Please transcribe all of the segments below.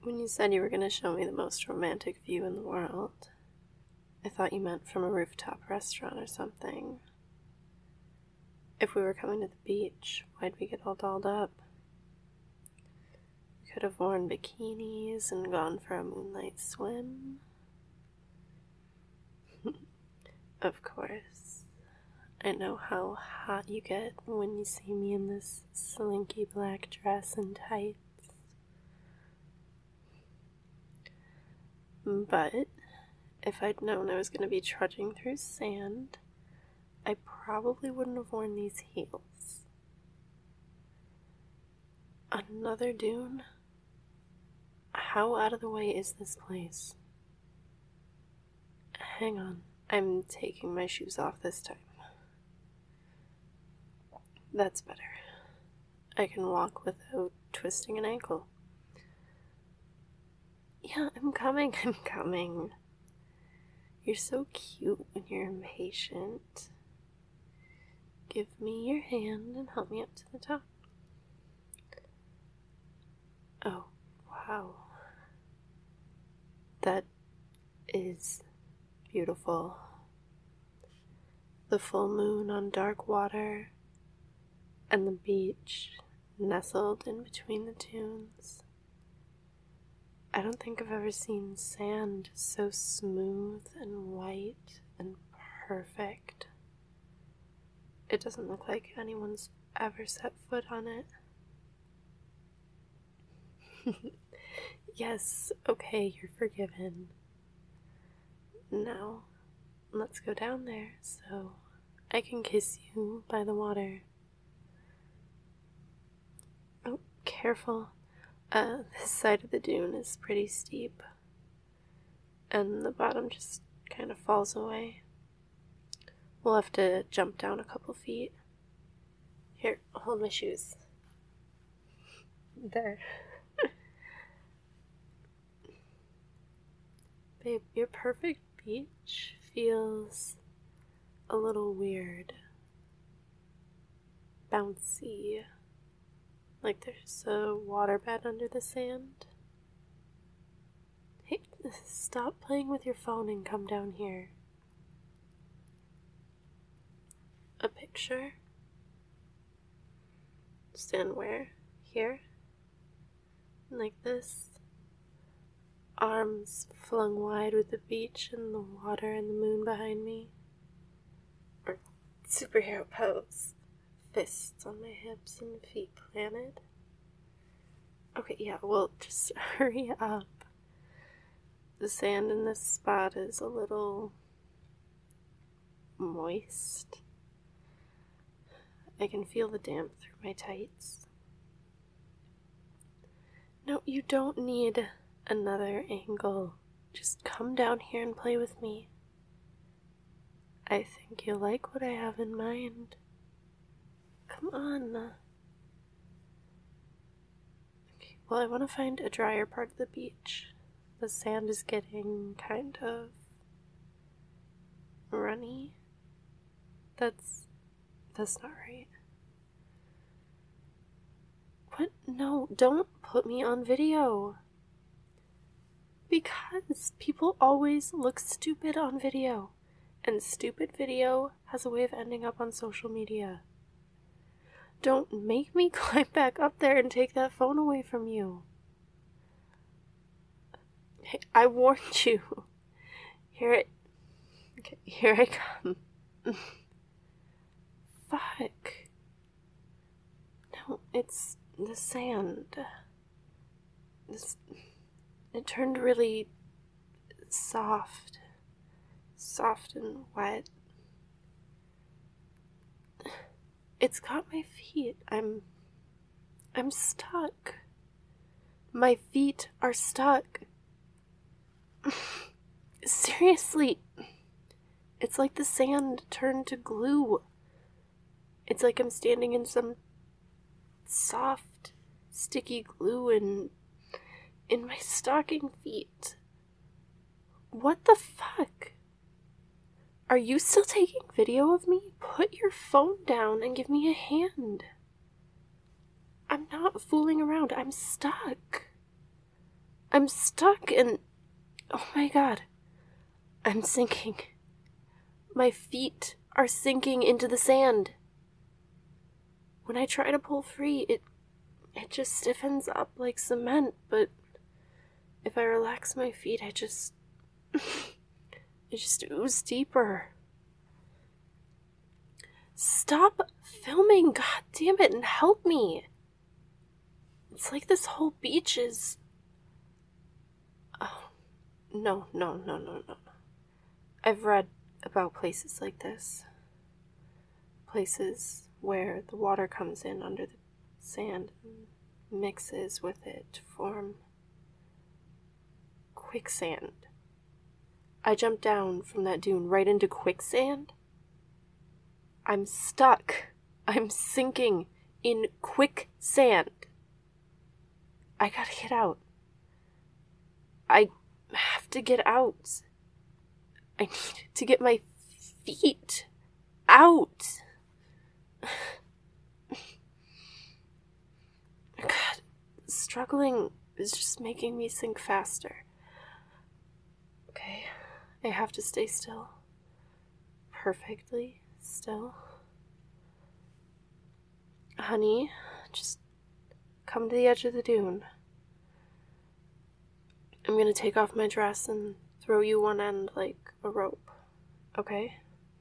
When you said you were going to show me the most romantic view in the world, I thought you meant from a rooftop restaurant or something. If we were coming to the beach, why'd we get all dolled up? We could have worn bikinis and gone for a moonlight swim. Of course. I know how hot you get when you see me in this slinky black dress and tights. But if I'd known I was going to be trudging through sand, I probably wouldn't have worn these heels. Another dune? How out of the way is this place? Hang on, I'm taking my shoes off this time. That's better. I can walk without twisting an ankle. Yeah, I'm coming. You're so cute when you're impatient. Give me your hand and help me up to the top. Oh, wow. That is beautiful. The full moon on dark water, and the beach nestled in between the dunes. I don't think I've ever seen sand so smooth and white and perfect. It doesn't look like anyone's ever set foot on it. Yes, okay, you're forgiven. Now, let's go down there so I can kiss you by the water. Oh, careful. This side of the dune is pretty steep, and the bottom just kind of falls away. We'll have to jump down a couple feet. Here, hold my shoes. There. Babe, your perfect beach feels a little weird. Bouncy. Like there's a waterbed under the sand. Hey, stop playing with your phone and come down here. A picture? Stand where? Here? Like this? Arms flung wide with the beach and the water and the moon behind me? Or superhero pose? Fists on my hips and feet planted? Okay, yeah, well, just hurry up. The sand in this spot is a little moist. I can feel the damp through my tights. No, you don't need another angle. Just come down here and play with me. I think you'll like what I have in mind. Come on. Okay, well, I want to find a drier part of the beach. The sand is getting kind of runny. That's not right. What? No, don't put me on video. Because people always look stupid on video, and stupid video has a way of ending up on social media. Don't make me climb back up there and take that phone away from you. Hey, I warned you. Here I come. Fuck. No, it's the sand. It turned really soft and wet. It's got my feet. I'm stuck. My feet are stuck. Seriously. It's like the sand turned to glue. It's like I'm standing in some soft, sticky glue in my stocking feet. What the fuck? Are you still taking video of me? Put your phone down and give me a hand. I'm not fooling around. I'm stuck. I'm stuck and... Oh my god. I'm sinking. My feet are sinking into the sand. When I try to pull free, it just stiffens up like cement, but if I relax my feet, it just ooze deeper. Stop filming, god damn it, and help me. It's like this whole beach is... Oh, no. I've read about places like this. Places where the water comes in under the sand and mixes with it to form quicksand. I jumped down from that dune right into quicksand. I'm stuck. I'm sinking in quicksand. I gotta get out. I have to get out. I need to get my feet out. God, struggling is just making me sink faster. Okay, I have to stay still. Perfectly still. Honey, just come to the edge of the dune. I'm gonna take off my dress and throw you one end like a rope. Okay?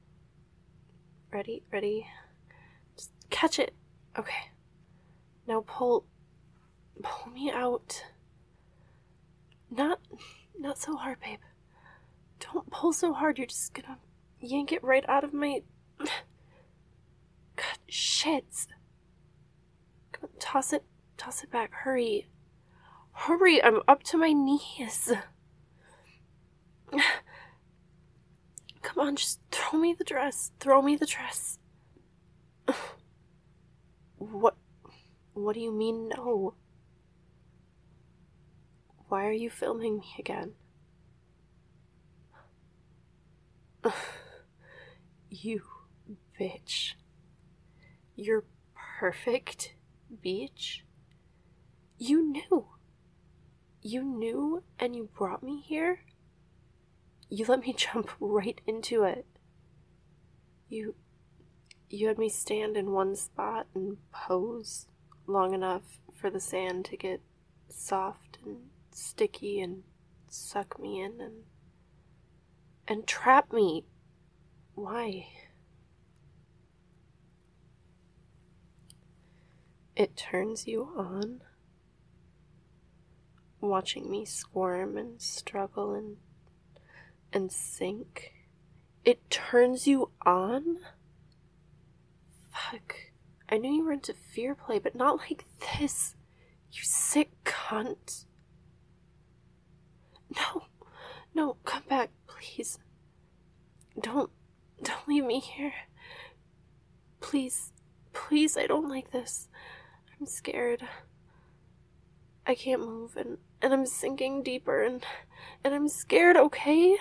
Ready? Just catch it. Okay. Now pull me out. Not so hard, babe. Don't pull so hard, you're just gonna yank it right out of my... God, shit. Come on, toss it back, hurry, I'm up to my knees. Come on, just throw me the dress. What do you mean, no? Why are you filming me again? You bitch. Your perfect beach? You knew and you brought me here? You let me jump right into it. You had me stand in one spot and pose long enough for the sand to get soft and sticky and suck me in and trap me. Why? It turns you on? Watching me squirm and struggle and sink? It turns you on? Fuck. I knew you were into fear play, but not like this. You sick cunt. No, come back, please. Don't leave me here. Please, I don't like this. I'm scared. I can't move, and I'm sinking deeper, and I'm scared, okay?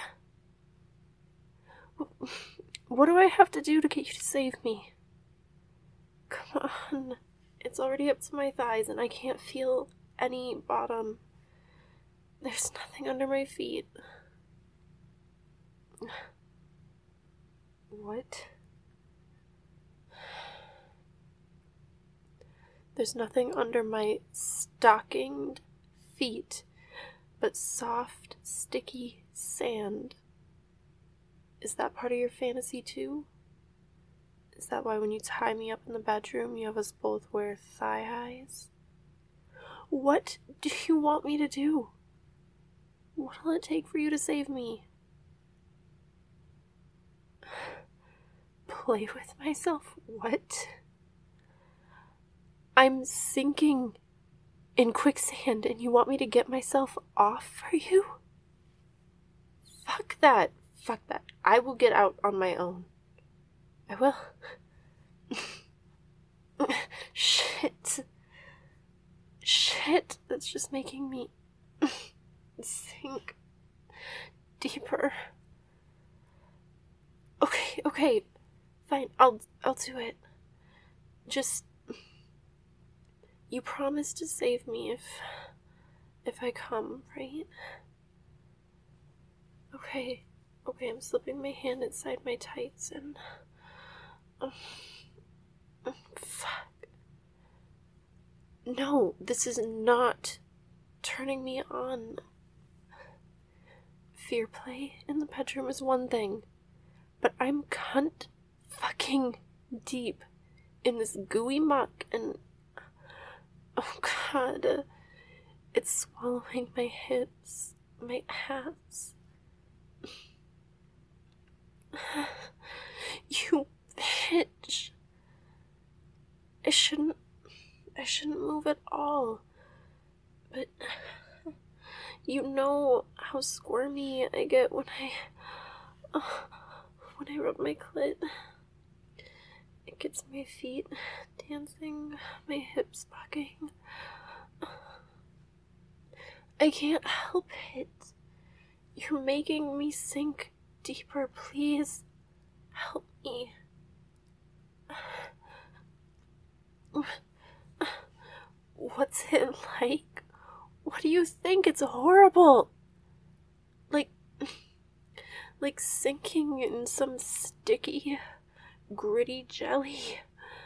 What do I have to do to get you to save me? Come on. It's already up to my thighs, and I can't feel any bottom. There's nothing under my feet. What? There's nothing under my stockinged feet but soft, sticky sand. Is that part of your fantasy too? Is that why when you tie me up in the bedroom, you have us both wear thigh highs? What do you want me to do? What'll it take for you to save me? Play with myself? What? I'm sinking in quicksand and you want me to get myself off for you? Fuck that. I will get out on my own. I will. Shit. That's just making me sink deeper. Okay. Fine. I'll do it. Just... You promise to save me if I come, right? Okay, I'm slipping my hand inside my tights and... fuck. No, this is not turning me on. Fear play in the bedroom is one thing, but I'm cunt fucking deep in this gooey muck and... oh god, it's swallowing my hips, my ass. You bitch. I shouldn't move at all. But you know how squirmy I get when I rub my clit. It gets my feet dancing, my hips bucking. I can't help it. You're making me sink deeper, please. Help me. What's it like? What do you think? It's horrible. Like sinking in some sticky, gritty jelly.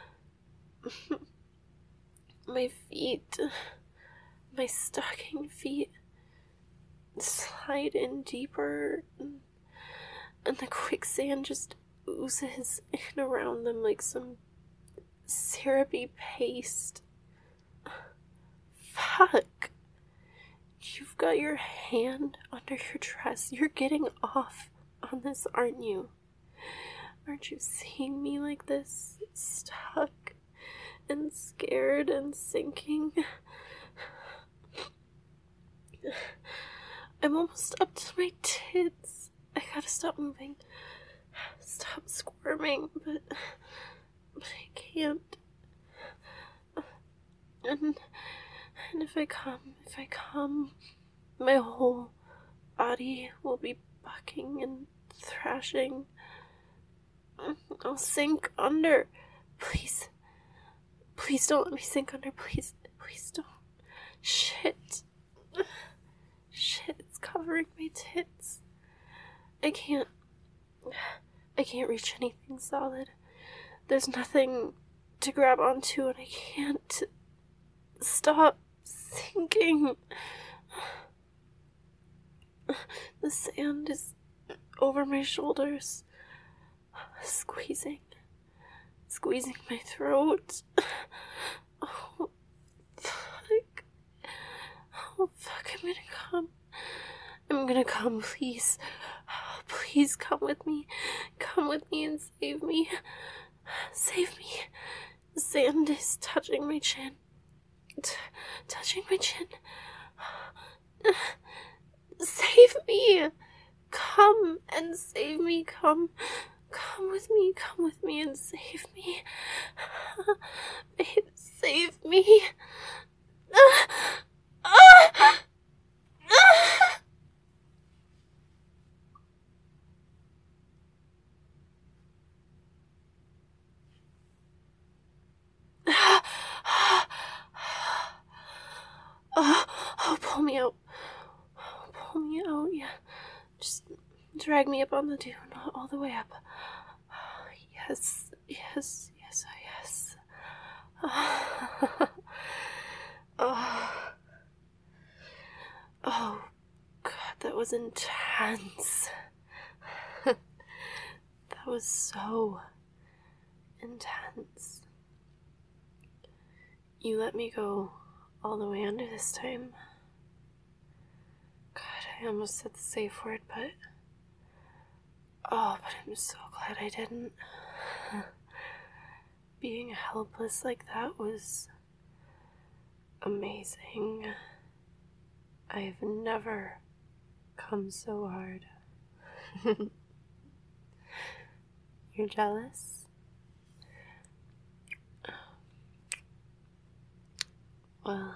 My feet, my stocking feet, slide in deeper, and the quicksand just oozes in around them like some syrupy paste. Fuck. You've got your hand under your dress. You're getting off on this, aren't you? Aren't you seeing me like this? Stuck and scared and sinking. I'm almost up to my tits. I gotta stop moving. Stop squirming, but I can't. And if I come, my whole body will be bucking and thrashing. I'll sink under. Please don't let me sink under. Please don't. Shit, it's covering my tits. I can't reach anything solid. There's nothing to grab onto, and I can't stop sinking. The sand is over my shoulders, squeezing my throat. Oh, fuck. I'm gonna come, please. Please come with me. Come with me and save me. Save me. The sand is touching my chin. Touching my chin. Save me. Come and save me. Come with me. Come with me and save me. Babe, save me. Oh, pull me out. Pull me out, yeah. Just drag me up on the dune, all the way up. Yes. Oh, God, that was intense. That was so intense. You let me go all the way under this time. God, I almost said the safe word, but I'm so glad I didn't. Being helpless like that was amazing. I've never come so hard. You're jealous? Well,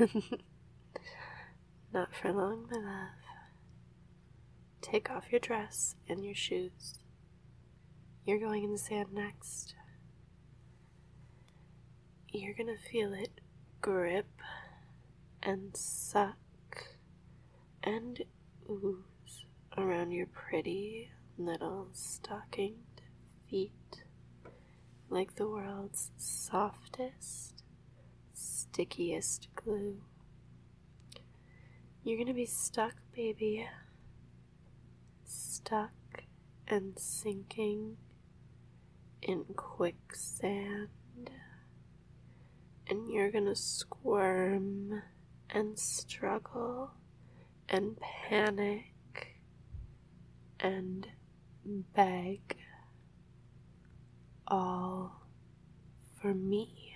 not for long, my love. Take off your dress and your shoes. You're going in the sand next. You're gonna feel it grip and suck and ooze around your pretty little stockinged feet like the world's softest, stickiest glue. You're gonna be stuck, baby. Stuck and sinking in quicksand. And you're gonna squirm and struggle and panic and beg, all for me.